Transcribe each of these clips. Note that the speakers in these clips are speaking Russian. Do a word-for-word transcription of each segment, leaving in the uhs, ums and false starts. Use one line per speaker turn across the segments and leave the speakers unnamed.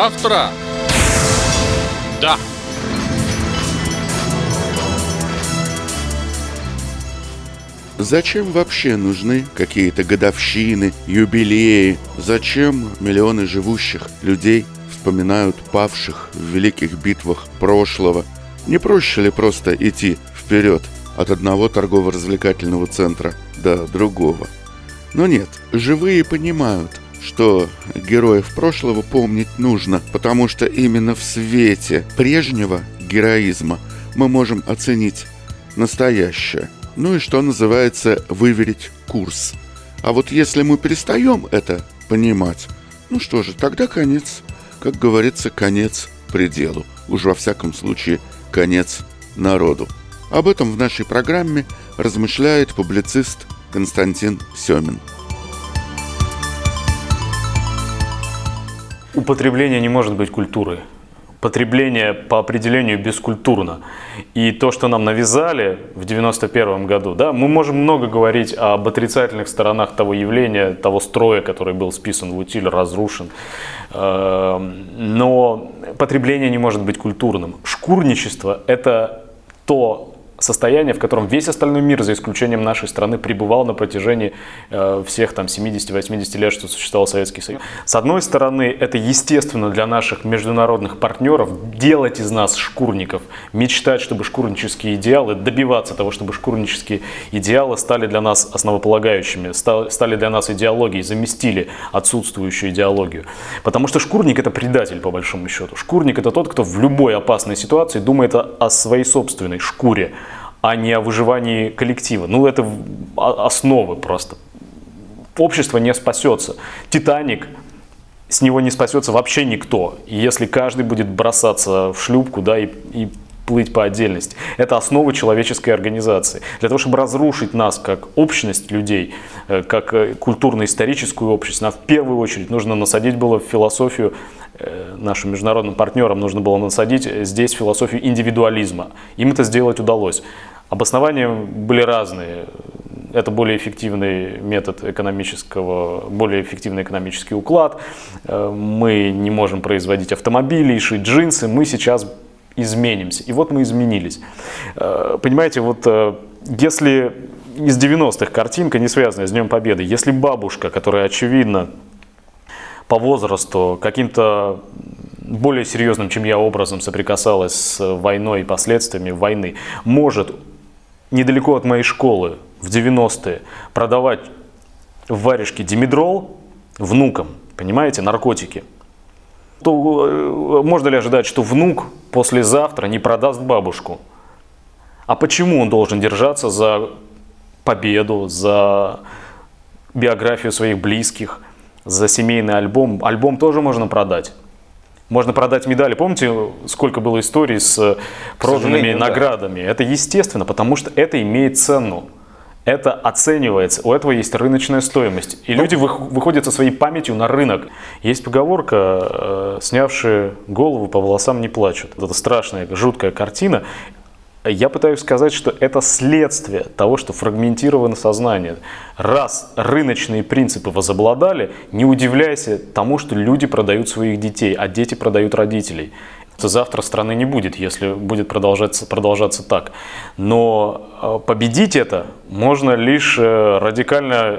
Завтра? Да.
Зачем вообще нужны какие-то годовщины, юбилеи? Зачем миллионы живущих людей вспоминают павших в великих битвах прошлого? Не проще ли просто идти вперед от одного торгово-развлекательного центра до другого? Но нет, живые понимают, что героев прошлого помнить нужно, потому что именно в свете прежнего героизма мы можем оценить настоящее. Ну и, что называется, выверить курс. А вот если мы перестаем это понимать, ну что же, тогда конец, как говорится, конец пределу. Уж во всяком случае, конец народу. Об этом в нашей программе размышляет публицист Константин Семин.
Употребление не может быть культурой. Потребление по определению бескультурно. И то, что нам навязали в девяносто первом году, да, мы можем много говорить об отрицательных сторонах того явления, того строя, который был списан в утиль, разрушен. Но потребление не может быть культурным. Шкурничество – это то состояние, в котором весь остальной мир, за исключением нашей страны, пребывал на протяжении э, всех там семидесяти-восьмидесяти лет, что существовал Советский Союз. С одной стороны, это естественно для наших международных партнеров делать из нас шкурников, мечтать, чтобы шкурнические идеалы, добиваться того, чтобы шкурнические идеалы стали для нас основополагающими, стали для нас идеологией, заместили отсутствующую идеологию. Потому что шкурник – это предатель, по большому счету. Шкурник – это тот, кто в любой опасной ситуации думает о, о своей собственной шкуре, а не о выживании коллектива. Ну, это основы просто. Общество не спасется. Титаник, с него не спасется вообще никто. И если каждый будет бросаться в шлюпку, да, и, и плыть по отдельности. Это основа человеческой организации. Для того, чтобы разрушить нас как общность людей, как культурно-историческую общность, нам в первую очередь нужно насадить было в философию, нашим международным партнерам нужно было насадить здесь философию индивидуализма. Им это сделать удалось. Обоснования были разные. Это более эффективный метод экономического, более эффективный экономический уклад. Мы не можем производить автомобили и шить джинсы. Мы сейчас изменимся. И вот мы изменились. Понимаете, вот если из девяностых картинка, не связанная с Днем Победы, если бабушка, которая, очевидно, по возрасту каким-то более серьезным, чем я, образом соприкасалась с войной и последствиями войны, может недалеко от моей школы в девяностые продавать в варежке димедрол внукам, понимаете, наркотики, то можно ли ожидать, что внук послезавтра не продаст бабушку? А почему он должен держаться за победу, за биографию своих близких, за семейный альбом? Альбом тоже можно продать. Можно продать медали. Помните, сколько было историй с проданными наградами? Да. Это естественно, потому что это имеет цену. Это оценивается, у этого есть рыночная стоимость. И люди выходят со своей памятью на рынок. Есть поговорка, снявшие голову по волосам не плачут. Это страшная, жуткая картина. Я пытаюсь сказать, что это следствие того, что фрагментировано сознание. Раз рыночные принципы возобладали, не удивляйся тому, что люди продают своих детей, а дети продают родителей. Завтра страны не будет, если будет продолжаться, продолжаться так. Но победить это можно лишь радикально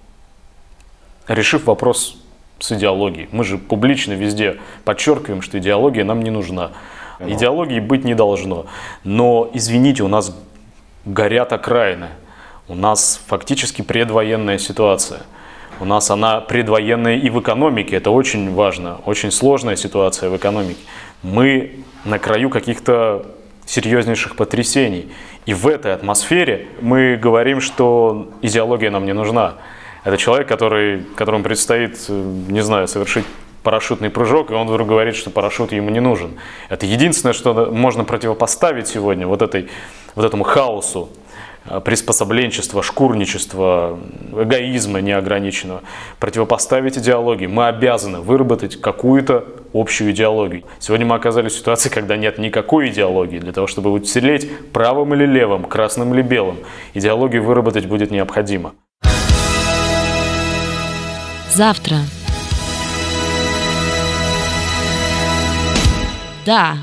решив вопрос с идеологией. Мы же публично везде подчеркиваем, что идеология нам не нужна. Идеологии быть не должно. Но, извините, у нас горят окраины. У нас фактически предвоенная ситуация. У нас она предвоенная и в экономике. Это очень важно. Очень сложная ситуация в экономике. Мы на краю каких-то серьезнейших потрясений. И в этой атмосфере мы говорим, что идеология нам не нужна. Это человек, который, которому предстоит, не знаю, совершить парашютный прыжок, и он вдруг говорит, что парашют ему не нужен. Это единственное, что можно противопоставить сегодня вот, этой, вот этому хаосу приспособленчества, шкурничества, эгоизма неограниченного. Противопоставить идеологии. Мы обязаны выработать какую-то общую идеологию. Сегодня мы оказались в ситуации, когда нет никакой идеологии. Для того, чтобы уцелеть правым или левым, красным или белым, идеологию выработать будет необходимо.
Завтра. Да.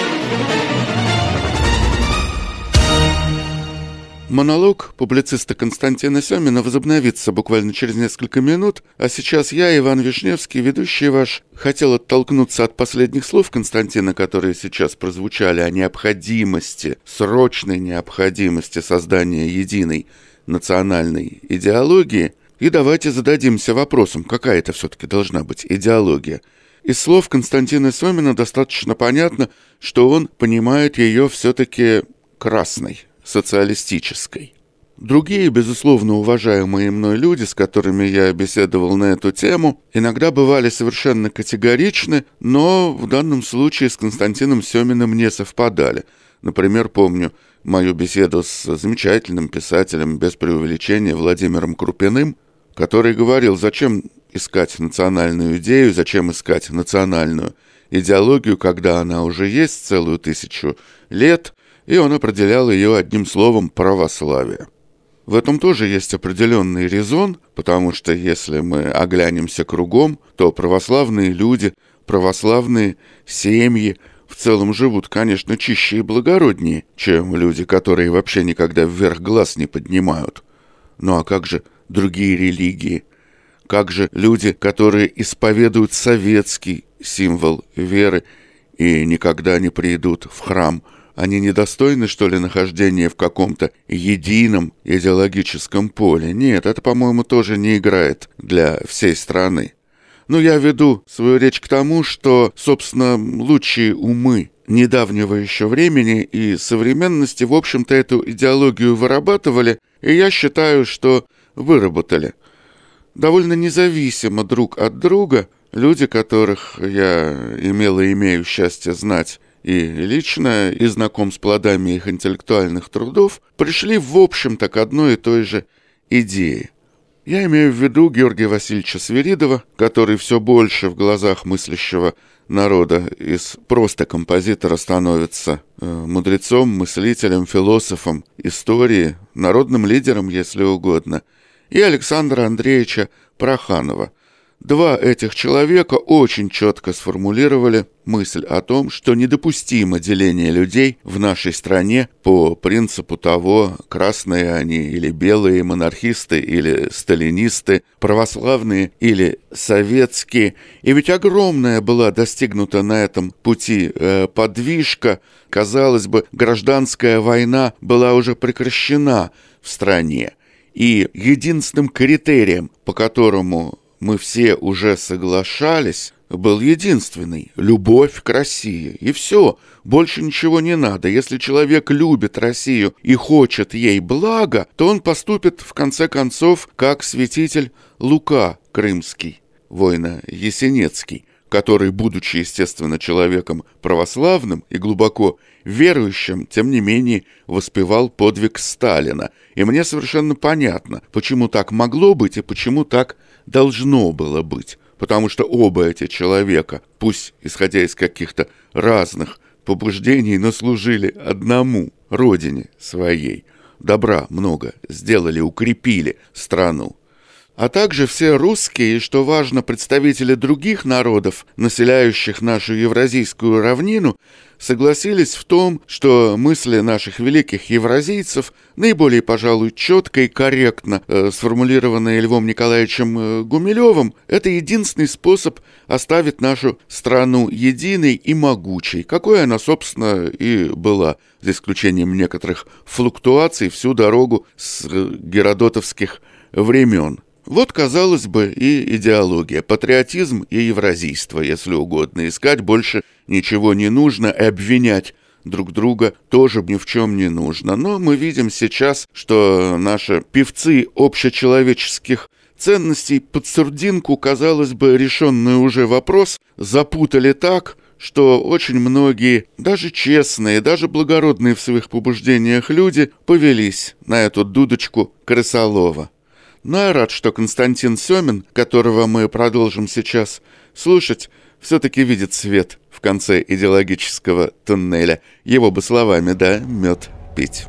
Монолог публициста Константина Семина возобновится буквально через несколько минут, а сейчас я, Иван Вишневский, ведущий ваш, хотел оттолкнуться от последних слов Константина, которые сейчас прозвучали, о необходимости, срочной необходимости создания единой национальной идеологии, и давайте зададимся вопросом, какая это все-таки должна быть идеология. Из слов Константина Семина достаточно понятно, что он понимает ее все-таки красной, социалистической. Другие, безусловно, уважаемые мной люди, с которыми я беседовал на эту тему, иногда бывали совершенно категоричны, но в данном случае с Константином Семиным не совпадали. Например, помню мою беседу с замечательным писателем, без преувеличения, Владимиром Крупиным, который говорил, зачем искать национальную идею, зачем искать национальную идеологию, когда она уже есть целую тысячу лет, и он определял ее одним словом «православие». В этом тоже есть определенный резон, потому что если мы оглянемся кругом, то православные люди, православные семьи в целом живут, конечно, чище и благороднее, чем люди, которые вообще никогда вверх глаз не поднимают. Ну а как же другие религии? Как же люди, которые исповедуют советский символ веры и никогда не придут в храм? Они недостойны, что ли, нахождения в каком-то едином идеологическом поле? Нет, это, по-моему, тоже не играет для всей страны. Но я веду свою речь к тому, что, собственно, лучшие умы недавнего еще времени и современности, в общем-то, эту идеологию вырабатывали, и я считаю, что выработали. Довольно независимо друг от друга люди, которых я имел и имею счастье знать и лично, и знаком с плодами их интеллектуальных трудов, пришли, в общем-то, к одной и той же идее. Я имею в виду Георгия Васильевича Свиридова, который все больше в глазах мыслящего народа из просто композитора становится э, мудрецом, мыслителем, философом истории, народным лидером, если угодно, и Александра Андреевича Проханова. Два этих человека очень четко сформулировали мысль о том, что недопустимо деление людей в нашей стране по принципу того, красные они или белые, монархисты или сталинисты, православные или советские. И ведь огромная была достигнута на этом пути э, подвижка. Казалось бы, гражданская война была уже прекращена в стране. И единственным критерием, по которому мы все уже соглашались, был единственный – любовь к России. И все, больше ничего не надо. Если человек любит Россию и хочет ей блага, то он поступит, в конце концов, как святитель Лука Крымский, воина-есенецкий, который, будучи, естественно, человеком православным и глубоко верующим, тем не менее воспевал подвиг Сталина. И мне совершенно понятно, почему так могло быть и почему так должно было быть. Потому что оба эти человека, пусть исходя из каких-то разных побуждений, но служили одному, родине своей. Добра много сделали, укрепили страну. А также все русские, и, что важно, представители других народов, населяющих нашу Евразийскую равнину, согласились в том, что мысли наших великих евразийцев, наиболее, пожалуй, четко и корректно э, сформулированные Львом Николаевичем э, Гумилевым, это единственный способ оставить нашу страну единой и могучей, какой она, собственно, и была, за исключением некоторых флуктуаций всю дорогу с э, геродотовских времен. Вот, казалось бы, и идеология, патриотизм и евразийство, если угодно. Искать больше ничего не нужно, и обвинять друг друга тоже ни в чем не нужно. Но мы видим сейчас, что наши певцы общечеловеческих ценностей под сурдинку, казалось бы, решенный уже вопрос, запутали так, что очень многие, даже честные, даже благородные в своих побуждениях люди, повелись на эту дудочку Крысолова. Но я рад, что Константин Семин, которого мы продолжим сейчас слушать, все-таки видит свет в конце идеологического туннеля. Его бы словами, да, мед пить.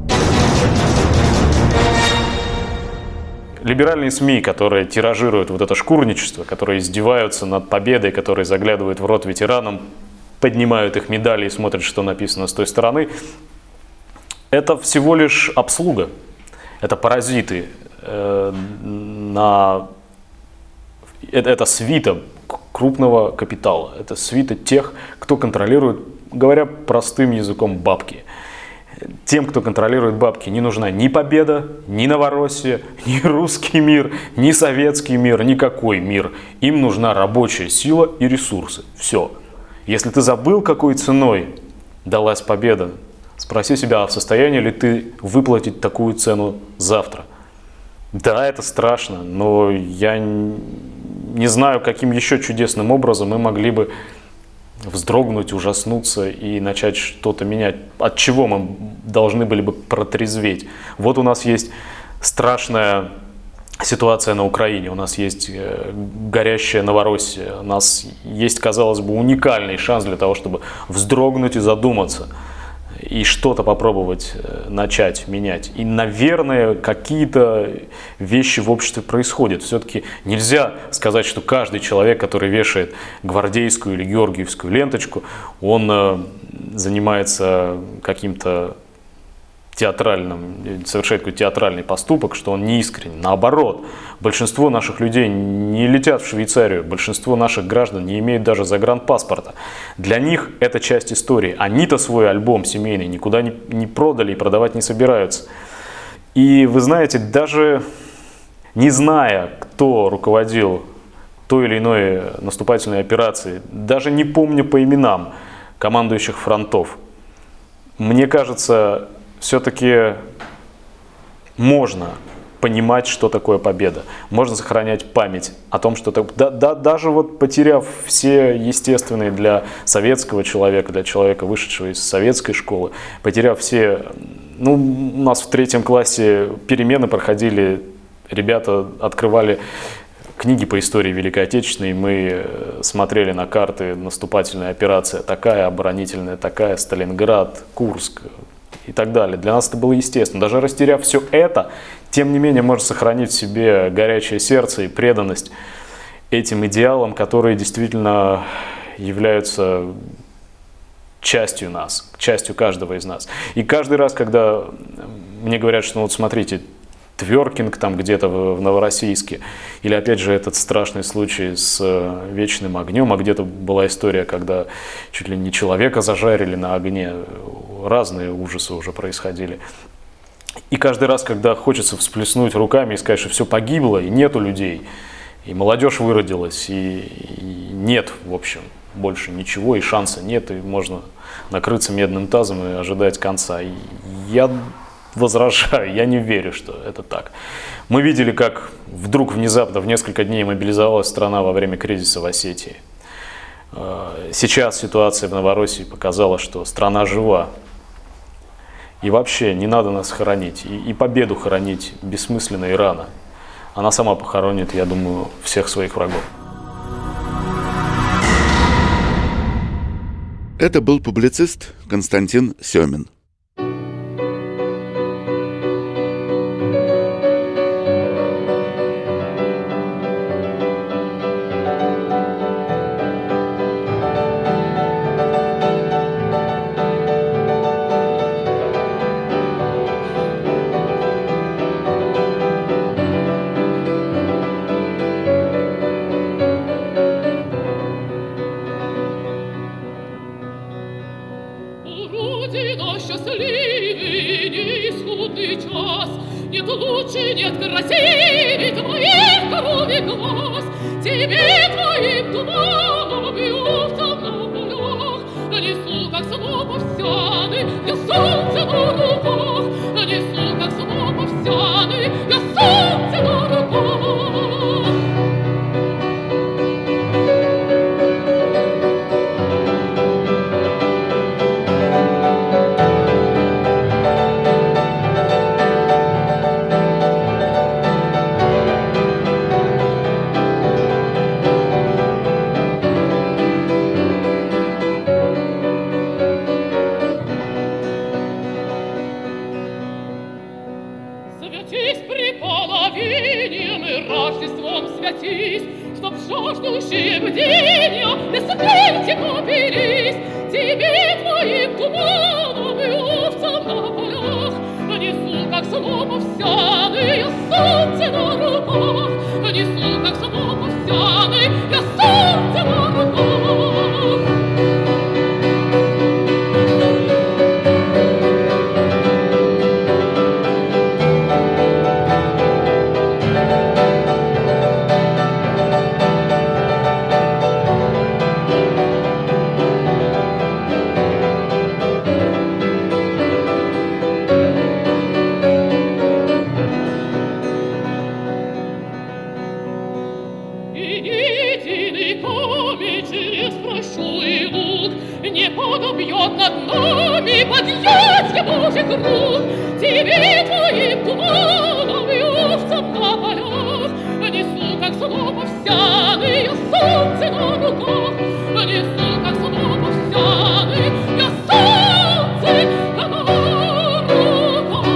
Либеральные СМИ, которые тиражируют вот это шкурничество, которые издеваются над победой, которые заглядывают в рот ветеранам, поднимают их медали и смотрят, что написано с той стороны. Это всего лишь обслуга. Это паразиты э, на... Это, это свита крупного капитала. Это свита тех, кто контролирует, говоря простым языком, бабки. Тем, кто контролирует бабки, не нужна ни победа, ни Новороссия, ни русский мир, ни советский мир, никакой мир. Им нужна рабочая сила и ресурсы. Все. Если ты забыл, какой ценой далась победа, спроси себя, а в состоянии ли ты выплатить такую цену завтра? Да, это страшно, но я не знаю, каким еще чудесным образом мы могли бы вздрогнуть, ужаснуться и начать что-то менять. От чего мы должны были бы протрезветь? Вот у нас есть страшная ситуация на Украине, у нас есть горящая Новороссия, у нас есть, казалось бы, уникальный шанс для того, чтобы вздрогнуть и задуматься, и что-то попробовать начать менять. И, наверное, какие-то вещи в обществе происходят. Все-таки нельзя сказать, что каждый человек, который вешает гвардейскую или георгиевскую ленточку, он занимается каким-то театральным, совершает какой-то театральный поступок, что он не искренен. Наоборот, большинство наших людей не летят в Швейцарию, большинство наших граждан не имеют даже загранпаспорта. Для них это часть истории. Они-то свой альбом семейный никуда не, не продали и продавать не собираются. И вы знаете, даже не зная, кто руководил той или иной наступательной операцией, даже не помня по именам командующих фронтов, мне кажется, все-таки можно понимать, что такое победа. Можно сохранять память о том, что так, да, да, даже вот потеряв все естественные для советского человека, для человека, вышедшего из советской школы, потеряв все... Ну, у нас в третьем классе перемены проходили, ребята открывали книги по истории Великой Отечественной, мы смотрели на карты, наступательная операция такая, оборонительная такая, Сталинград, Курск и так далее. Для нас это было естественно. Даже растеряв все это, тем не менее, можно сохранить в себе горячее сердце и преданность этим идеалам, которые действительно являются частью нас, частью каждого из нас. И каждый раз, когда мне говорят, что ну вот смотрите, тверкинг там где-то в Новороссийске, или опять же этот страшный случай с вечным огнем, а где-то была история, когда чуть ли не человека зажарили на огне, разные ужасы уже происходили. И каждый раз, когда хочется всплеснуть руками и сказать, что все погибло, и нету людей, и молодежь выродилась, и, и нет, в общем, больше ничего, и шанса нет, и можно накрыться медным тазом и ожидать конца. И я возражаю, я не верю, что это так. Мы видели, как вдруг внезапно в несколько дней мобилизовалась страна во время кризиса в Осетии. Сейчас ситуация в Новороссии показала, что страна жива. И вообще не надо нас хоронить. И, и победу хоронить бессмысленно и рано. Она сама похоронит, я думаю, всех своих врагов.
Это был публицист Константин Семин.
Чтоб жаждущие бдения без смерти поберись, тебе твоим туманом и овцам на полях несу, как сноп овсяный, солнце на руках, несу, как сноп овсяный, я солнце на руках. Не подобьет над нами подъятье Божьих рук. Тебе твоим туманом и овцам на полях несу, как сноп овсяный, я солнце на руках, несу, как сноп овсяный, я солнце на руках.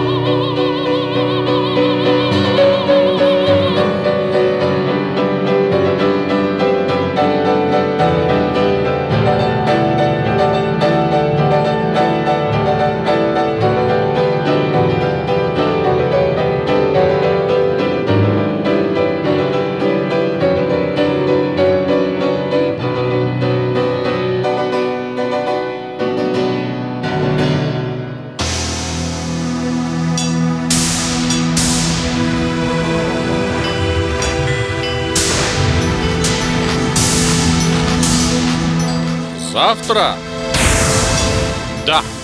Завтра? Да.